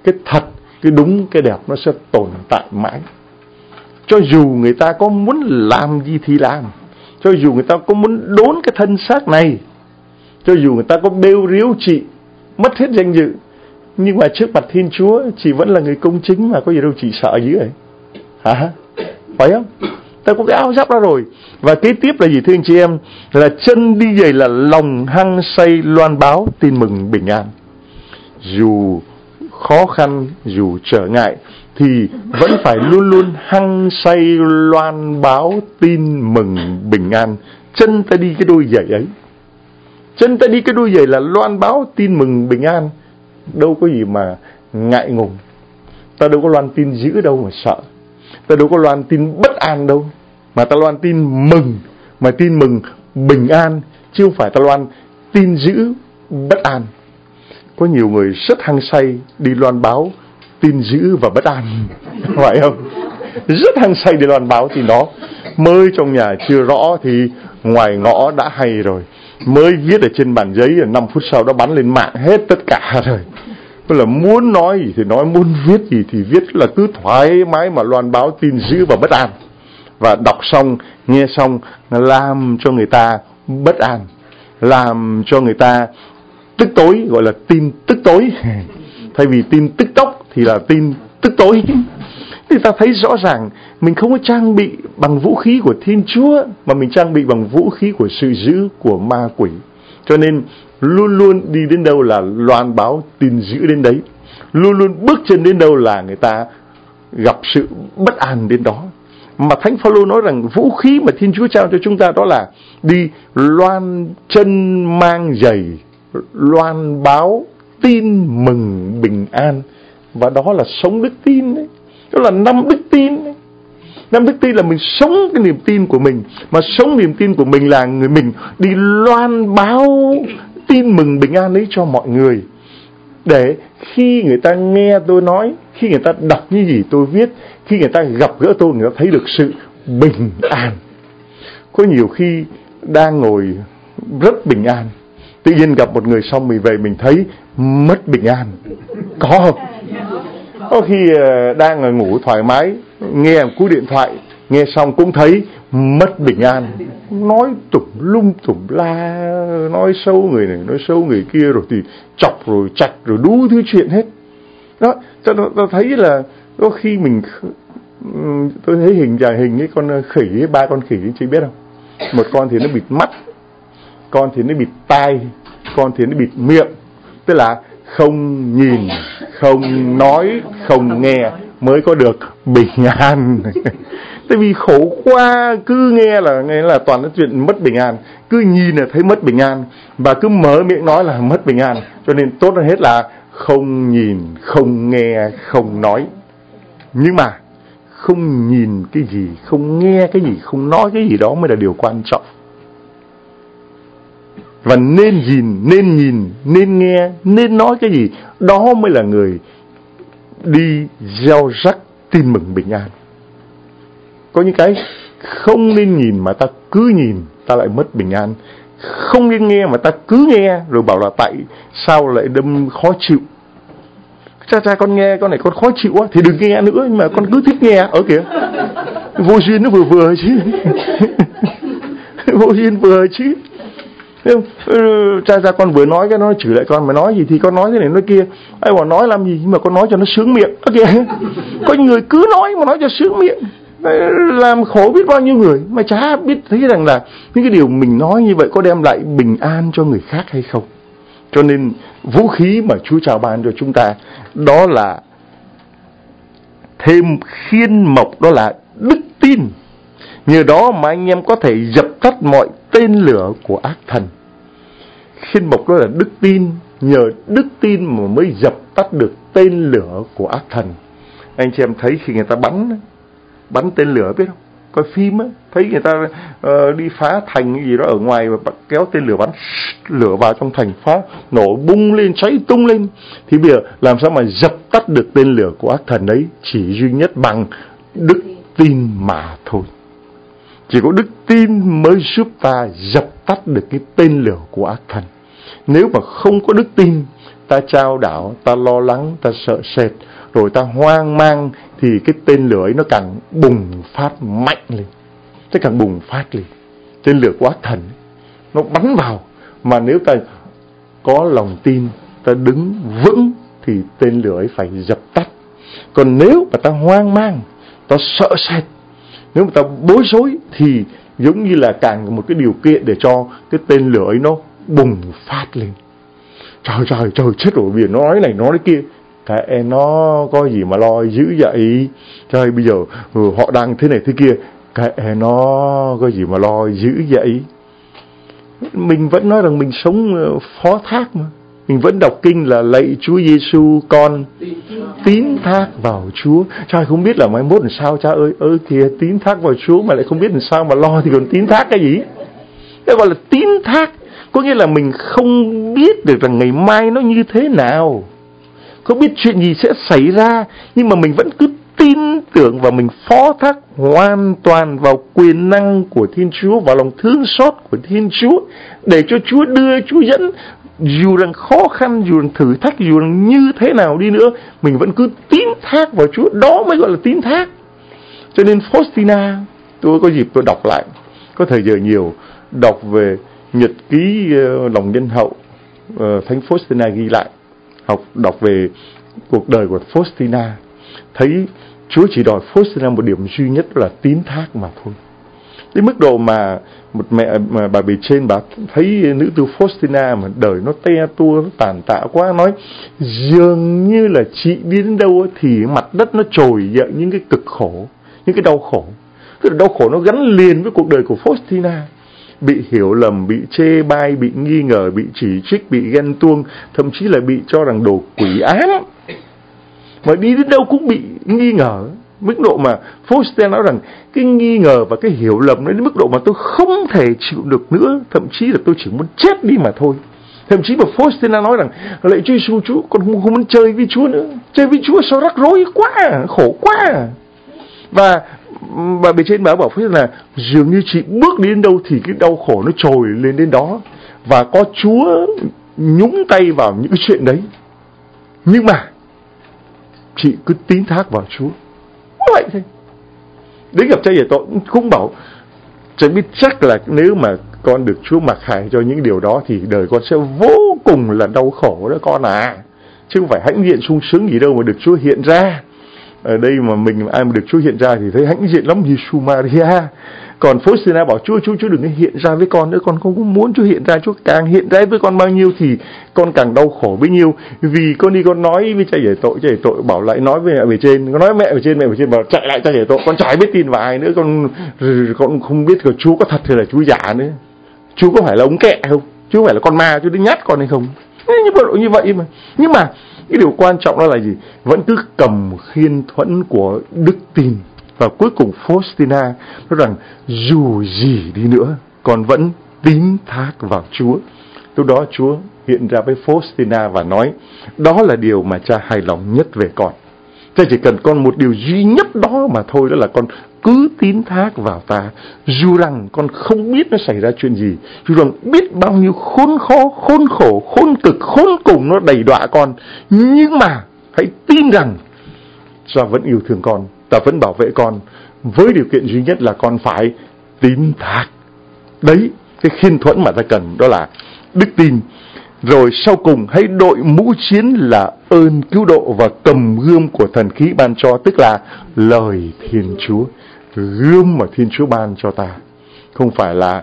cái thật, cái đúng, cái đẹp nó sẽ tồn tại mãi. Cho dù người ta có muốn làm gì thì làm, cho dù người ta có muốn đốn cái thân xác này, cho dù người ta có bêu riếu chị, mất hết danh dự, nhưng mà trước mặt Thiên Chúa chị vẫn là người công chính mà, có gì đâu chị sợ dữ vậy hả? Phải không? Ta có cái áo giáp đó rồi. Và kế tiếp là gì thưa anh chị em? Là chân đi giày là lòng hăng say loan báo tin mừng bình an. Dù khó khăn, dù trở ngại thì vẫn phải luôn luôn hăng say loan báo tin mừng bình an. Chân ta đi cái đôi giày ấy, chân ta đi cái đôi giày là loan báo tin mừng bình an. Đâu có gì mà ngại ngùng. Ta đâu có loan tin dữ đâu mà sợ. Ta đâu có loan tin bất an đâu, mà ta loan tin mừng, mà tin mừng bình an, chứ không phải ta loan tin dữ bất an. Có nhiều người rất hăng say đi loan báo tin dữ và bất an, phải không? Rất hăng say đi loan báo thì nó mới trong nhà chưa rõ thì ngoài ngõ đã hay rồi. Mới viết ở trên bàn giấy, 5 phút sau đã bắn lên mạng hết tất cả rồi. Tức là muốn nói gì thì nói, muốn viết gì thì viết, là cứ thoải mái mà loan báo tin dữ và bất an. Và đọc xong, nghe xong làm cho người ta bất an, làm cho người ta tức tối, gọi là tin tức tối. Thay vì tin tức tốc thì là tin tức tối. Thì ta thấy rõ ràng mình không có trang bị bằng vũ khí của Thiên Chúa, mà mình trang bị bằng vũ khí của sự dữ của ma quỷ. Cho nên luôn luôn đi đến đâu là loan báo tin dữ đến đấy. Luôn luôn bước chân đến đâu là người ta gặp sự bất an đến đó. Mà Thánh Phaolô nói rằng vũ khí mà Thiên Chúa trao cho chúng ta đó là đi loan chân mang giày, loan báo tin mừng bình an. Và đó là sống đức tin đấy. Đó là 5 đức tin đấy. 5 đức tin là mình sống cái niềm tin của mình. Mà sống niềm tin của mình là người mình đi loan báo tin mừng bình an ấy cho mọi người. Để khi người ta nghe tôi nói, khi người ta đọc những gì tôi viết, khi người ta gặp gỡ tôi, người ta thấy được sự bình an. Có nhiều khi đang ngồi rất bình an, tự nhiên gặp một người xong mình về mình thấy mất bình an. Có không? Có khi đang ngủ thoải mái, nghe một cú điện thoại, nghe xong cũng thấy mất bình an. Nói tùm lum tùm la, nói xấu người này, nói xấu người kia, rồi thì chọc rồi chặt rồi đủ thứ chuyện hết. Đó, tôi thấy là có khi mình, tôi thấy hình cái con khỉ, 3 con khỉ, chị biết không? Một con thì nó bịt mắt, con thì nó bịt tai, con thì nó bịt miệng. Tức là không nhìn, không nói, không nghe mới có được bình an. Tại vì khổ quá, cứ nghe là toàn cái chuyện mất bình an, cứ nhìn là thấy mất bình an, và cứ mở miệng nói là mất bình an. Cho nên tốt hơn hết là không nhìn, không nghe, không nói. Nhưng mà không nhìn cái gì, không nghe cái gì, không nói cái gì đó mới là điều quan trọng. Và nên nhìn, nên nghe, nên nói cái gì, đó mới là người đi gieo rắc tin mừng bình an. Có những cái không nên nhìn mà ta cứ nhìn, ta lại mất bình an. Không nên nghe mà ta cứ nghe, rồi bảo là tại sao lại đâm khó chịu. Cha con nghe con này con khó chịu quá thì đừng nghe nữa, nhưng mà con cứ thích nghe. Ở kìa, vô duyên nó vừa chứ. Vô duyên vừa chứ. Cha con vừa nói cái nó chửi lại con, mà nói gì thì con nói thế này nói kia. Ai bảo nói làm gì, nhưng mà con nói cho nó sướng miệng. Kìa, có những người cứ nói mà nói cho sướng miệng, làm khổ biết bao nhiêu người mà chả biết thấy rằng là những cái điều mình nói như vậy có đem lại bình an cho người khác hay không. Cho nên vũ khí mà Chúa chào ban cho chúng ta đó là thêm khiên mộc, đó là đức tin. Nhờ đó mà anh em có thể dập tắt mọi tên lửa của ác thần. Khiên mộc đó là đức tin, nhờ đức tin mà mới dập tắt được tên lửa của ác thần. Anh chị em thấy khi người ta bắn tên lửa biết không? Coi phim á, thấy người ta đi phá thành cái gì đó ở ngoài và kéo tên lửa bắn lửa vào trong thành, phá nổ bung lên, cháy tung lên. Thì bây giờ làm sao mà dập tắt được tên lửa của ác thần đấy? Chỉ duy nhất bằng đức tin mà thôi. Chỉ có đức tin mới giúp ta dập tắt được cái tên lửa của ác thần. Nếu mà không có đức tin ta chao đảo, ta lo lắng, ta sợ sệt, rồi ta hoang mang, thì cái tên lửa ấy nó càng bùng phát mạnh lên. Nó càng bùng phát lên. Tên lửa của ác thần nó bắn vào. Mà nếu ta có lòng tin, ta đứng vững, thì tên lửa ấy phải dập tắt. Còn nếu mà ta hoang mang, ta sợ sệt, nếu mà ta bối rối, thì giống như là càng một cái điều kiện để cho cái tên lửa ấy nó bùng phát lên. Trời, chết rồi, vì nó nói này, nó nói kia. Cái nó có gì mà lo dữ vậy? Trời, bây giờ họ đang thế này thế kia. Cái nó có gì mà lo dữ vậy? Mình vẫn nói rằng mình sống phó thác mà. Mình vẫn đọc kinh là lạy Chúa Giêsu, con tín thác vào Chúa. Trời, không biết là mai mốt làm sao cha ơi kìa, tín thác vào Chúa mà lại không biết làm sao mà lo, thì còn tín thác cái gì? Cái gọi là tín thác, có nghĩa là mình không biết được rằng ngày mai nó như thế nào, không biết chuyện gì sẽ xảy ra, nhưng mà mình vẫn cứ tin tưởng và mình phó thác hoàn toàn vào quyền năng của Thiên Chúa, vào lòng thương xót của Thiên Chúa, để cho Chúa đưa, Chúa dẫn. Dù rằng khó khăn, dù rằng thử thách, dù rằng như thế nào đi nữa, mình vẫn cứ tín thác vào Chúa. Đó mới gọi là tín thác. Cho nên Faustina, tôi có dịp tôi đọc lại, có thời giờ nhiều, đọc về nhật ký lòng nhân hậu Thánh Faustina ghi lại, đọc về cuộc đời của Faustina, thấy Chúa chỉ đòi Faustina một điểm duy nhất là tín thác mà thôi. Đến mức độ mà một mẹ mà bà bề trên, bà thấy nữ tu Faustina mà đời nó te tua, nó tàn tạ quá, nói dường như là chị đi đến đâu thì mặt đất nó trồi dậy những cái cực khổ, những cái đau khổ. Tức là đau khổ nó gắn liền với cuộc đời của Faustina. Bị hiểu lầm, bị chê bai, bị nghi ngờ, bị chỉ trích, bị ghen tuông, thậm chí là bị cho rằng đồ quỷ ám. Mà đi đến đâu cũng bị nghi ngờ. Mức độ mà Faustina nói rằng cái nghi ngờ và cái hiểu lầm đến mức độ mà tôi không thể chịu được nữa, thậm chí là tôi chỉ muốn chết đi mà thôi. Thậm chí mà Faustina nói rằng lạy Chúa Giêsu, Chúa con không muốn chơi với Chúa nữa, chơi với Chúa sao rắc rối quá, khổ quá. Và bà bề trên bà bảo Faustina là dường như chị bước đến đâu thì cái đau khổ nó trồi lên đến đó, và có Chúa nhúng tay vào những cái chuyện đấy, nhưng mà chị cứ tín thác vào Chúa. Vậy thôi. Đến gặp cha Giải Tội cũng bảo chẳng biết chắc là nếu mà con được Chúa mặc khải cho những điều đó thì đời con sẽ vô cùng là đau khổ đó con à, chứ không phải hãnh diện sung sướng gì đâu mà được Chúa hiện ra. Ở đây mà mình ai mà được Chúa hiện ra thì thấy hãnh diện lắm, Giêsu Maria. Còn Faustina bảo Chúa đừng hiện ra với con nữa, con không muốn Chúa hiện ra. Chúa càng hiện ra với con bao nhiêu thì con càng đau khổ bấy nhiêu. Vì con đi con nói với cha Giải Tội bảo lại nói với mẹ bề trên, con nói mẹ bề trên bảo chạy lại cha Giải Tội, con chả biết tin vào ai nữa, con không biết là Chúa có thật hay là Chúa giả nữa. Chúa có phải là ống kẹ không? Chúa có phải là con ma Chúa đi nhát con hay không? Như vậy mà. Nhưng mà cái điều quan trọng đó là gì? Vẫn cứ cầm khiên thuẫn của đức tin. Và cuối cùng Faustina nói rằng dù gì đi nữa con vẫn tín thác vào Chúa. Lúc đó Chúa hiện ra với Faustina và nói đó là điều mà cha hài lòng nhất về con. Cha chỉ cần con một điều duy nhất đó mà thôi, đó là con cứ tín thác vào ta. Dù rằng con không biết nó xảy ra chuyện gì, dù rằng biết bao nhiêu khốn khó, khốn khổ, khốn cực, khốn cùng nó đầy đọa con, nhưng mà hãy tin rằng cha vẫn yêu thương con, ta vẫn bảo vệ con, với điều kiện duy nhất là con phải tín thác. Đấy, cái khiên thuẫn mà ta cần đó là đức tin. Rồi sau cùng hãy đội mũ chiến là ơn cứu độ và cầm gươm của thần khí ban cho, tức là lời Thiên Chúa. Gươm mà Thiên Chúa ban cho ta không phải là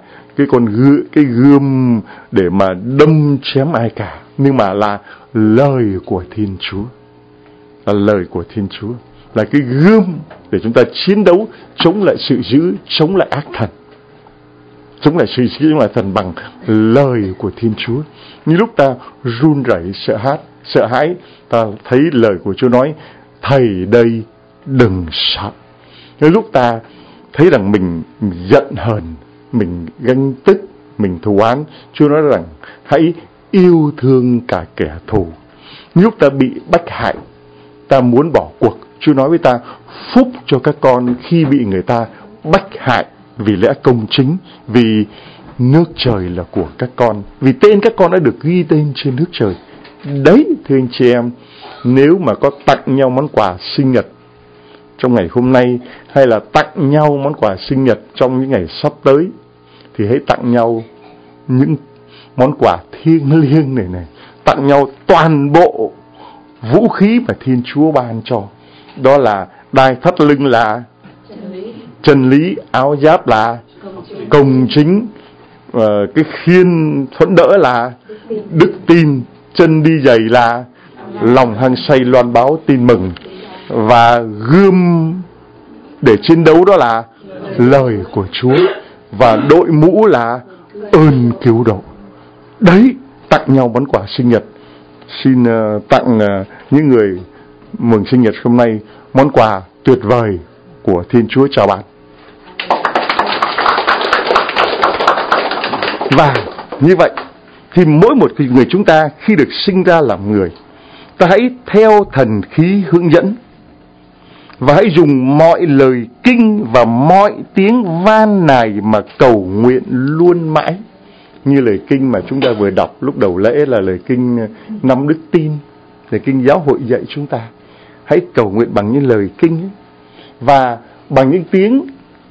cái gươm để mà đâm chém ai cả, nhưng mà là lời của Thiên Chúa. Là lời của Thiên Chúa, là cái gươm để chúng ta chiến đấu chống lại sự dữ, chống lại ác thần, chống lại sự dữ, chống lại thần bằng lời của Thiên Chúa. Như lúc ta run rẩy sợ hãi, ta thấy lời của Chúa nói thầy đây đừng sợ. Như lúc ta thấy rằng mình giận hờn, mình ganh tức, mình thù oán, Chúa nói rằng hãy yêu thương cả kẻ thù. Như lúc ta bị bách hại, ta muốn bỏ cuộc, Chúa nói với ta phúc cho các con khi bị người ta bách hại vì lẽ công chính, vì nước trời là của các con, vì tên các con đã được ghi tên trên nước trời. Đấy thưa anh chị em, nếu mà có tặng nhau món quà sinh nhật trong ngày hôm nay, hay là tặng nhau món quà sinh nhật trong những ngày sắp tới, thì hãy tặng nhau những món quà thiêng liêng này, tặng nhau toàn bộ vũ khí mà Thiên Chúa ban cho. Đó là đai thắt lưng là chân lý, áo giáp là công chính, cái khiên thuẫn đỡ là đức tin, chân đi giày là lòng hăng say loan báo tin mừng, và gươm để chiến đấu đó là lời của Chúa, và đội mũ là ơn cứu độ. Đấy, tặng nhau món quà sinh nhật. Xin tặng những người mừng sinh nhật hôm nay món quà tuyệt vời của Thiên Chúa chào bạn. Và như vậy thì mỗi một người chúng ta khi được sinh ra làm người, ta hãy theo thần khí hướng dẫn, và hãy dùng mọi lời kinh và mọi tiếng van nài mà cầu nguyện luôn mãi. Như lời kinh mà chúng ta vừa đọc lúc đầu lễ là lời kinh 5 đức tin, lời kinh giáo hội dạy chúng ta. Hãy cầu nguyện bằng những lời kinh ấy, và bằng những tiếng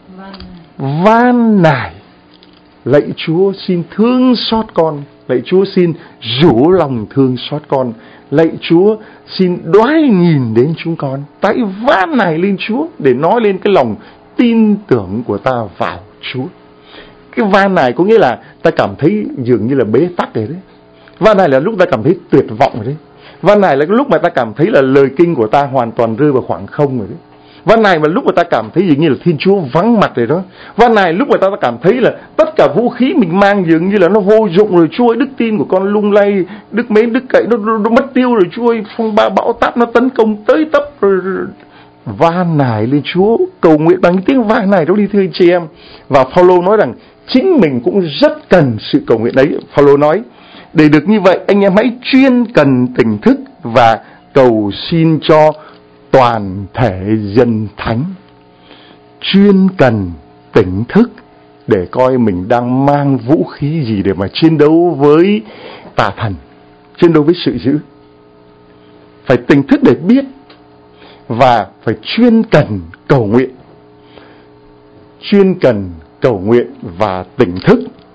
van nài. Lạy Chúa xin thương xót con, lạy Chúa xin rủ lòng thương xót con, lạy Chúa xin đoái nhìn đến chúng con. Ta hãy van nài lên Chúa để nói lên cái lòng tin tưởng của ta vào Chúa. Cái van nài có nghĩa là ta cảm thấy dường như là bế tắc rồi đấy. Van nài là lúc ta cảm thấy tuyệt vọng rồi đấy. Van nài là cái lúc mà ta cảm thấy là lời kinh của ta hoàn toàn rơi vào khoảng không rồi đấy. Van nài mà lúc mà ta cảm thấy dường như là Thiên Chúa vắng mặt rồi đó. Van nài lúc mà ta cảm thấy là tất cả vũ khí mình mang dường như là nó vô dụng rồi. Chúa ơi, đức tin của con lung lay, đức mến đức cậy nó mất tiêu rồi. Chúa ơi, phong ba bão táp nó tấn công tới tấp rồi. Van nài lên Chúa, cầu nguyện bằng tiếng van nài đó đi thưa anh chị em. Và Phaolô nói rằng chính mình cũng rất cần sự cầu nguyện ấy. Phaolô nói, để được như vậy anh em hãy chuyên cần tỉnh thức và cầu xin cho toàn thể dân thánh. Chuyên cần tỉnh thức để coi mình đang mang vũ khí gì để mà chiến đấu với tà thần, chiến đấu với sự dữ. Phải tỉnh thức để biết, và phải chuyên cần cầu nguyện. Chuyên cần cầu nguyện và tỉnh thức.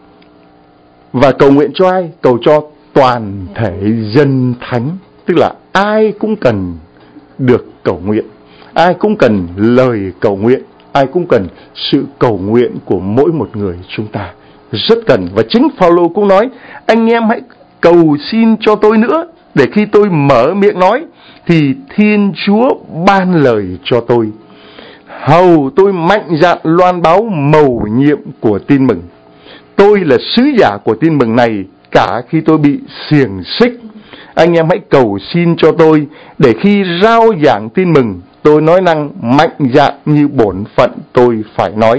Và cầu nguyện cho ai? Cầu cho toàn thể dân thánh. Tức là ai cũng cần được cầu nguyện, ai cũng cần lời cầu nguyện, ai cũng cần sự cầu nguyện của mỗi một người chúng ta. Rất cần. Và chính Phaolô cũng nói, anh em hãy cầu xin cho tôi nữa, để khi tôi mở miệng nói thì Thiên Chúa ban lời cho tôi, hầu tôi mạnh dạn loan báo mầu nhiệm của tin mừng. Tôi là sứ giả của tin mừng này cả khi tôi bị xiềng xích. Anh em hãy cầu xin cho tôi, để khi rao giảng tin mừng, tôi nói năng mạnh dạn như bổn phận tôi phải nói.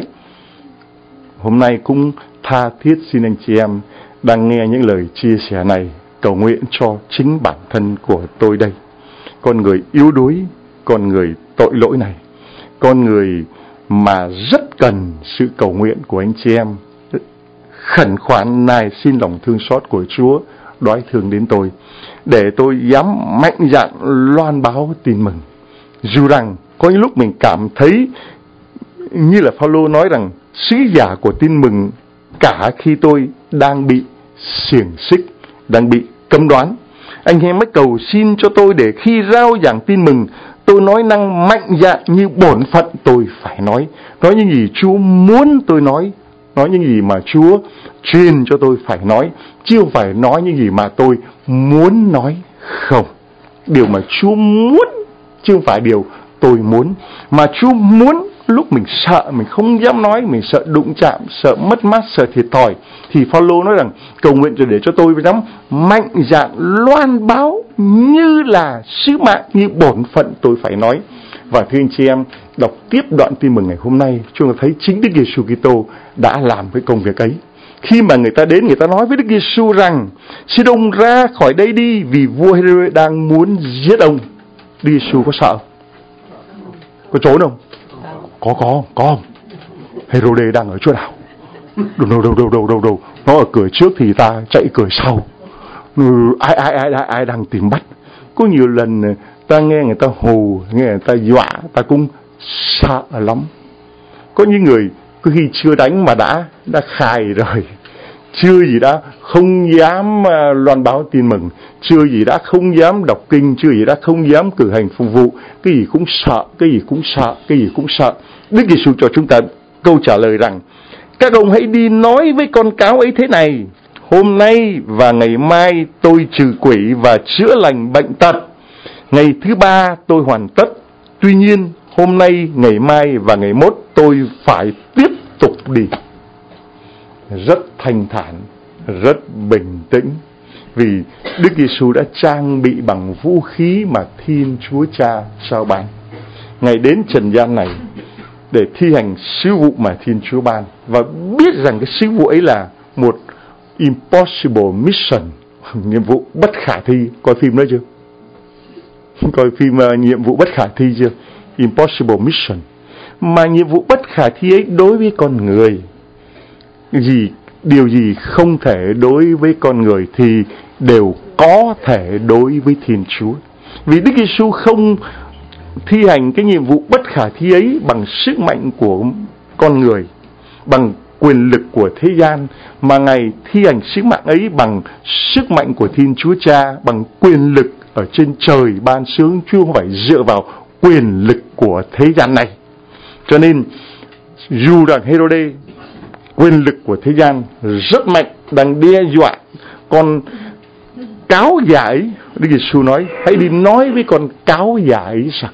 Hôm nay cũng tha thiết xin anh chị em đang nghe những lời chia sẻ này cầu nguyện cho chính bản thân của tôi đây. Con người yếu đuối, con người tội lỗi này, con người mà rất cần sự cầu nguyện của anh chị em. Khẩn khoản này xin lòng thương xót của Chúa đói thương đến tôi, để tôi dám mạnh dạn loan báo tin mừng. Dù rằng có những lúc mình cảm thấy như là Phaolô nói rằng sứ giả của tin mừng cả khi tôi đang bị xiềng xích, đang bị cấm đoán. Anh em hãy cầu xin cho tôi, để khi rao giảng tin mừng, tôi nói năng mạnh dạn như bổn phận tôi phải nói. Nói những gì Chúa muốn tôi nói những gì mà Chúa truyền cho tôi phải nói, chứ không phải nói những gì mà tôi muốn nói. Không, điều mà Chúa muốn, chứ không phải điều tôi muốn. Mà Chúa muốn lúc mình sợ, mình không dám nói, mình sợ đụng chạm, sợ mất mát, sợ thiệt thòi, thì Phaolô nói rằng cầu nguyện để cho tôi dám mạnh dạn loan báo như là sứ mạng, như bổn phận tôi phải nói. Và thưa anh chị em, đọc tiếp đoạn tin mừng ngày hôm nay, chúng ta thấy chính Đức Giêsu Kitô đã làm cái công việc ấy. Khi mà người ta đến, người ta nói với Đức Giêsu rằng xin ông ra khỏi đây đi, vì vua Herod đang muốn giết ông. Đức Giêsu có sợ? Có trốn không? Có. Herod đang ở chỗ nào? Đâu. Nó ở cửa trước thì ta chạy cửa sau. Ai đang tìm bắt. Có nhiều lần ta nghe người ta hù, nghe người ta dọa, ta cũng sợ lắm. Có những người có khi chưa đánh mà đã khài rồi, chưa gì đã không dám loan báo tin mừng, chưa gì đã không dám đọc kinh, chưa gì đã không dám cử hành phục vụ, cái gì cũng sợ, cái gì cũng sợ, cái gì cũng sợ. Đức Giêsu cho chúng ta câu trả lời rằng: các ông hãy đi nói với con cáo ấy thế này: hôm nay và ngày mai tôi trừ quỷ và chữa lành bệnh tật, ngày thứ ba tôi hoàn tất. Tuy nhiên hôm nay, ngày mai và ngày mốt tôi phải tiếp tục đi. Rất thanh thản, rất bình tĩnh, vì Đức Giêsu đã trang bị bằng vũ khí mà Thiên Chúa Cha trao ban. Ngài đến trần gian này để thi hành sứ vụ mà Thiên Chúa ban, và biết rằng cái sứ vụ ấy là một impossible mission, nhiệm vụ bất khả thi. Coi phim đó chưa? Coi phim nhiệm vụ bất khả thi chưa? Impossible mission. Mà nhiệm vụ bất khả thi ấy đối với con người, điều gì không thể đối với con người thì đều có thể đối với Thiên Chúa. Vì Đức Giêsu không thi hành cái nhiệm vụ bất khả thi ấy bằng sức mạnh của con người, bằng quyền lực của thế gian, mà Ngài thi hành sức mạnh ấy bằng sức mạnh của Thiên Chúa Cha, bằng quyền lực ở trên trời ban xuống, chứ không phải dựa vào quyền lực của thế gian này. Cho nên dù rằng Hêrô-đê, quyền lực của thế gian rất mạnh, đang đe dọa con cáo giả ấy, Đức Giêsu nói: hãy đi nói với con cáo giả ấy rằng,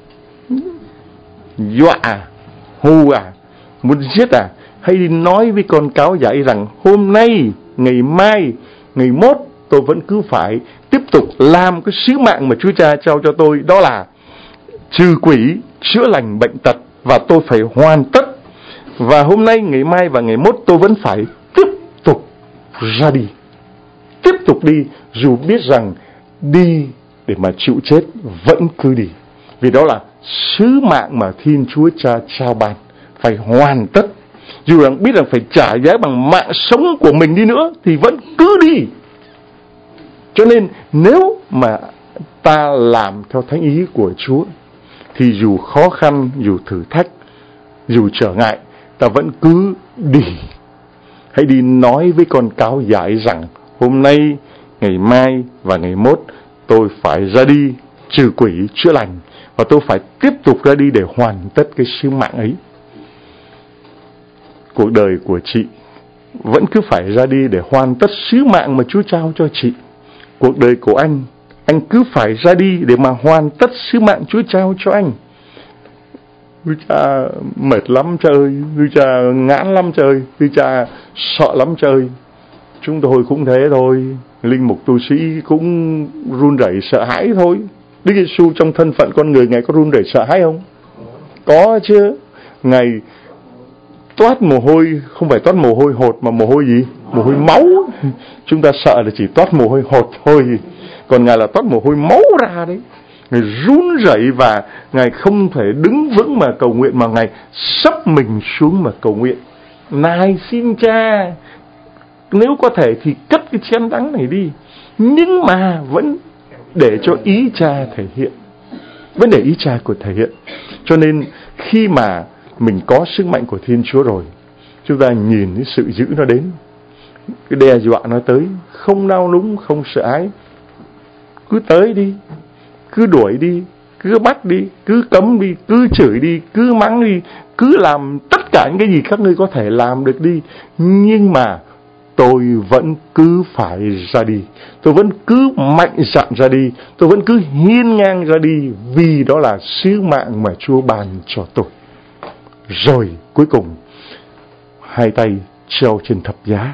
dọa hù muốn giết hãy đi nói với con cáo giả ấy rằng hôm nay, ngày mai, ngày mốt tôi vẫn cứ phải tiếp tục làm cái sứ mạng mà Chúa Cha trao cho tôi, đó là trừ quỷ, chữa lành bệnh tật, và tôi phải hoàn tất. Và hôm nay, ngày mai và ngày mốt tôi vẫn phải tiếp tục ra đi, tiếp tục đi, dù biết rằng đi để mà chịu chết vẫn cứ đi, vì đó là sứ mạng mà Thiên Chúa Cha trao ban, phải hoàn tất. Dù rằng biết rằng phải trả giá bằng mạng sống của mình đi nữa thì vẫn cứ đi. Cho nên nếu mà ta làm theo thánh ý của Chúa thì dù khó khăn, dù thử thách, dù trở ngại, ta vẫn cứ đi. Hãy đi nói với con cáo giả ấy rằng hôm nay, ngày mai và ngày mốt tôi phải ra đi trừ quỷ, chữa lành, và tôi phải tiếp tục ra đi để hoàn tất cái sứ mạng ấy. Cuộc đời của chị vẫn cứ phải ra đi để hoàn tất sứ mạng mà Chúa trao cho chị. Cuộc đời của anh cứ phải ra đi để mà hoàn tất sứ mạng Chúa trao cho anh. Chúa Cha mệt lắm cha ơi, Chúa Cha ngán lắm cha ơi, Chúa Cha sợ lắm cha ơi. Chúng tôi cũng thế thôi, linh mục tu sĩ cũng run rẩy sợ hãi thôi. Đức Giêsu trong thân phận con người, Ngài có run rẩy sợ hãi không? Có chứ. Ngài toát mồ hôi, không phải toát mồ hôi hột mà mồ hôi gì? Mồ hôi máu. Chúng ta sợ là chỉ toát mồ hôi hột thôi, còn Ngài là toát mồ hôi máu ra đấy. Ngài run rẩy và Ngài không thể đứng vững mà cầu nguyện, mà Ngài sấp mình xuống mà cầu nguyện: này xin Cha, nếu có thể thì cất cái chén đắng này đi, nhưng mà vẫn để cho ý Cha thể hiện, vẫn để ý Cha của thể hiện. Cho nên khi mà mình có sức mạnh của Thiên Chúa rồi, chúng ta nhìn cái sự dữ nó đến, cái đe dọa nó tới, không nao núng, không sợ ái, cứ tới đi, cứ đuổi đi, cứ bắt đi, cứ cấm đi, cứ chửi đi, cứ mắng đi, cứ làm tất cả những cái gì các ngươi có thể làm được đi. Nhưng mà tôi vẫn cứ phải ra đi, tôi vẫn cứ mạnh dạn ra đi, tôi vẫn cứ hiên ngang ra đi, vì đó là sứ mạng mà Chúa ban cho tôi. Rồi cuối cùng hai tay treo trên thập giá.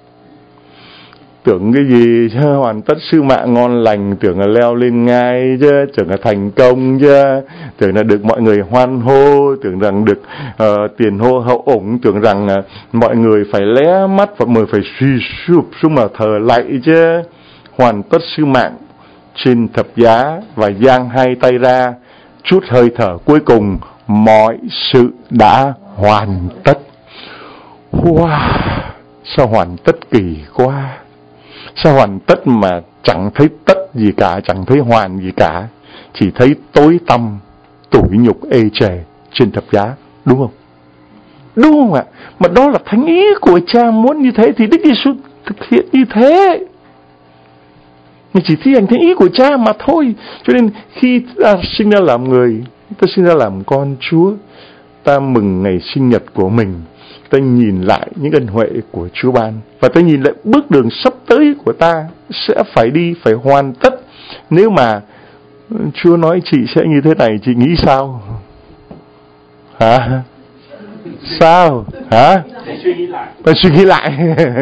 Tưởng cái gì chứ, hoàn tất sứ mạng ngon lành, tưởng là leo lên ngai chứ, tưởng là thành công chứ, tưởng là được mọi người hoan hô, tưởng rằng được tiền hô hậu ủng, tưởng rằng mọi người phải lé mắt và mọi người phải suy sụp xuống mà thờ lạy chứ. Hoàn tất sứ mạng trên thập giá và giang hai tay ra, chút hơi thở cuối cùng, mọi sự đã hoàn tất. Wow, sao hoàn tất kỳ quá. Sao hoàn tất mà chẳng thấy tất gì cả, chẳng thấy hoàn gì cả, chỉ thấy tối tăm, tủi nhục ê chề trên thập giá, đúng không? Đúng không ạ? Mà đó là thánh ý của Cha muốn như thế thì Đức Giêsu thực hiện như thế. Mình chỉ thi hành thánh ý của Cha mà thôi. Cho nên khi ta sinh ra làm người, ta sinh ra làm con Chúa, ta mừng ngày sinh nhật của mình, ta nhìn lại những ân huệ của Chúa ban, và ta nhìn lại bước đường sắp tới của ta sẽ phải đi, phải hoàn tất. Nếu mà Chúa nói chị sẽ như thế này, chị nghĩ sao? Hả? Sao? Hả? Phải suy nghĩ lại.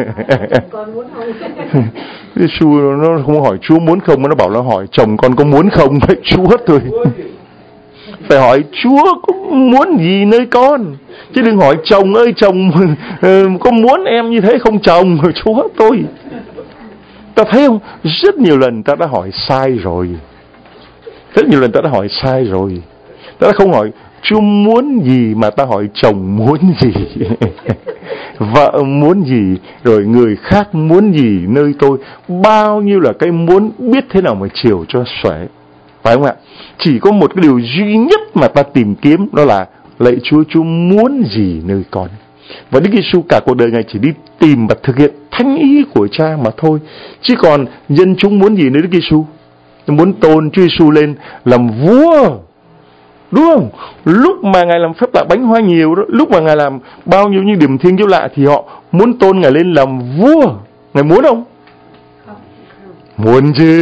Giêsu nó không hỏi Chúa muốn không, mà nó bảo là hỏi chồng con có muốn không. Phải Chúa thôi. Phải hỏi Chúa có muốn gì nơi con, chứ đừng hỏi chồng ơi chồng có muốn em như thế không chồng. Chúa tôi. Ta thấy không? Rất nhiều lần ta đã hỏi sai rồi. Rất nhiều lần ta đã hỏi sai rồi. Ta đã không hỏi Chúa muốn gì, mà ta hỏi chồng muốn gì, vợ muốn gì, rồi người khác muốn gì nơi tôi. Bao nhiêu là cái muốn, biết thế nào mà chiều cho xuể. Phải không ạ? Chỉ có một cái điều duy nhất mà ta tìm kiếm, đó là lạy Chúa, Chúa muốn gì nơi con. Và Đức Giêsu cả cuộc đời Ngài chỉ đi tìm và thực hiện thánh ý của Cha mà thôi. Chứ còn dân chúng muốn gì nơi Đức Giêsu? Muốn tôn Chúa Giêsu lên làm vua, đúng không? Lúc mà Ngài làm phép lạ bánh hoa nhiều đó, lúc mà Ngài làm bao nhiêu những điểm thiên kiêu lạ, thì họ muốn tôn Ngài lên làm vua. Ngài muốn không? Muốn chứ.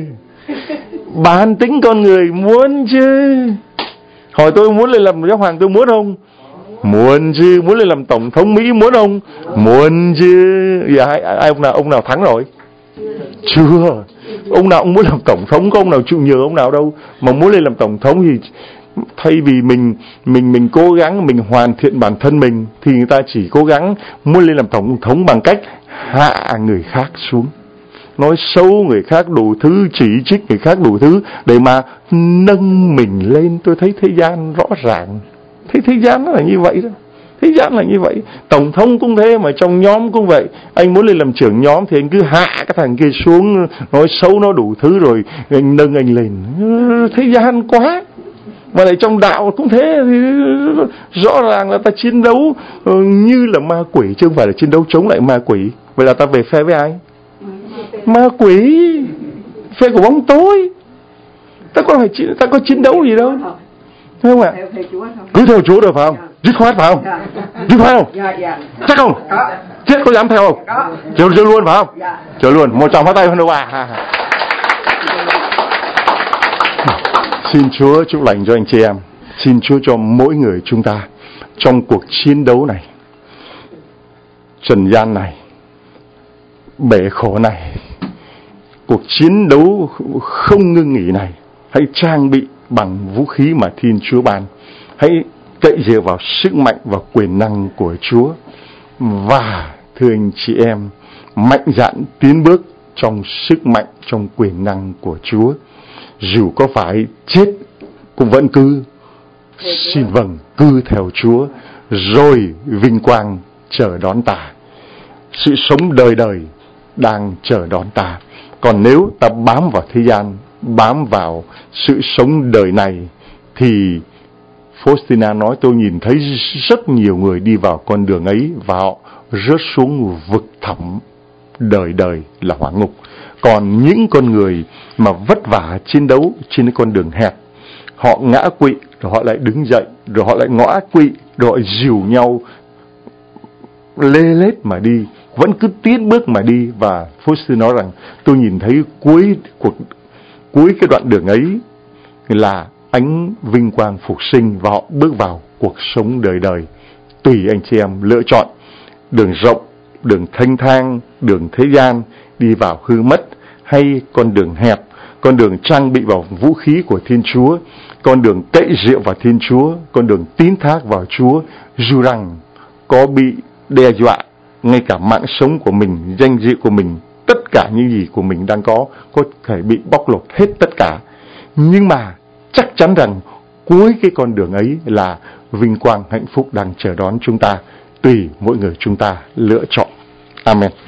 Bản tính con người muốn chứ. Hỏi tôi muốn lên làm giáo hoàng, tôi muốn không? Muốn chứ. Muốn lên làm tổng thống Mỹ muốn không? Muốn chứ. Giờ ai ông nào thắng rồi? Chưa. Ông nào cũng muốn làm tổng thống, có ông nào chịu nhờ ông nào đâu. Mà muốn lên làm tổng thống thì thay vì mình cố gắng mình hoàn thiện bản thân mình, thì người ta chỉ cố gắng muốn lên làm tổng thống bằng cách hạ người khác xuống, nói xấu người khác đủ thứ, chỉ trích người khác đủ thứ để mà nâng mình lên. Tôi thấy thế gian rõ ràng, thấy thế gian nó là như vậy đó. Thế gian là như vậy. Tổng thống cũng thế, mà trong nhóm cũng vậy. Anh muốn lên làm trưởng nhóm thì anh cứ hạ cái thằng kia xuống, nói xấu nó đủ thứ rồi anh nâng anh lên. Thế gian quá. Mà lại trong đạo cũng thế, thì rõ ràng là ta chiến đấu như là ma quỷ, chứ không phải là chiến đấu chống lại ma quỷ. Vậy là ta về phe với ai? Ma quỷ, phe của bóng tối. Ta có chiến đấu gì đâu, thấy không ạ? Cứ theo Chúa được phải không? Dứt khoát phải không? Dứt khoát không? Chắc không? Chết có dám theo không? Chờ luôn phải không? Chờ luôn. Một tràng pháo tay hơn đâu à? Xin Chúa chúc lành cho anh chị em. Xin Chúa cho mỗi người chúng ta trong cuộc chiến đấu này, trần gian này, bể khổ này, cuộc chiến đấu không ngưng nghỉ này, hãy trang bị bằng vũ khí mà Thiên Chúa ban. Hãy cậy dựa vào sức mạnh và quyền năng của Chúa. Và thưa anh chị em, mạnh dạn tiến bước trong sức mạnh, trong quyền năng của Chúa. Dù có phải chết cũng vẫn cứ xin vâng, cứ theo Chúa, rồi vinh quang chờ đón ta. Sự sống đời đời đang chờ đón ta. Còn nếu ta bám vào thế gian, bám vào sự sống đời này, thì Faustina nói tôi nhìn thấy rất nhiều người đi vào con đường ấy và họ rớt xuống vực thẳm đời đời là hỏa ngục. Còn những con người mà vất vả chiến đấu trên cái con đường hẹp, họ ngã quỵ rồi họ lại đứng dậy, rồi họ lại ngã quỵ, rồi họ dìu nhau lê lết mà đi, vẫn cứ tiến bước mà đi. Và Faustina nói rằng tôi nhìn thấy cuối cái đoạn đường ấy là ánh vinh quang phục sinh, và họ bước vào cuộc sống đời đời. Tùy anh chị em lựa chọn đường rộng, đường thanh thang, đường thế gian đi vào hư mất, hay con đường hẹp, con đường trang bị vào vũ khí của Thiên Chúa, con đường cậy dựa vào Thiên Chúa, con đường tín thác vào Chúa. Dù rằng có bị đe dọa, ngay cả mạng sống của mình, danh dự của mình, tất cả những gì của mình đang có thể bị bóc lột hết tất cả. Nhưng mà chắc chắn rằng cuối cái con đường ấy là vinh quang hạnh phúc đang chờ đón chúng ta. Tùy mỗi người chúng ta lựa chọn. Amen.